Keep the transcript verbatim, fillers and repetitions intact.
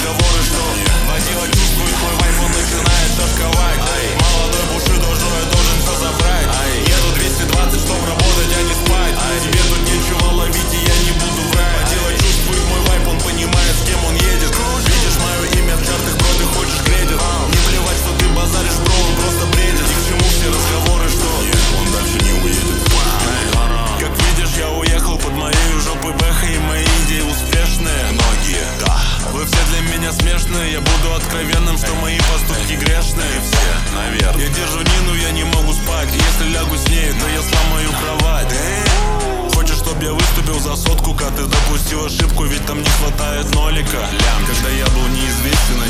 разговоры, что водила чувствует мой вайп, он начинает тосковать. Молодой бушидо, что я должен все забрать. Еду двести двадцать, чтоб работать, а не спать. Тебе тут нечего ловить, и я не буду врать. Водила чувствует мой вайп, он понимает, с кем он едет. Видишь мое имя в чартах, бро, ты хочешь кредит. Не плевать, что ты базаришь, бро, он просто бредит. Ни к чему все разговоры, что он дальше не уедет. Как видишь, я уехал под моей жопой бэха, и мои идеи успешные. Многие, да. Вы все для меня смешные, я буду откровенным, что мои поступки грешные. Все, наверное. Я держу Нину, я не могу спать. Если лягу с ней, то я сломаю кровать. Хочешь, чтоб я выступил за сотку, как ты допустил ошибку, ведь там не хватает нолика. Лям, когда я был неизвестен,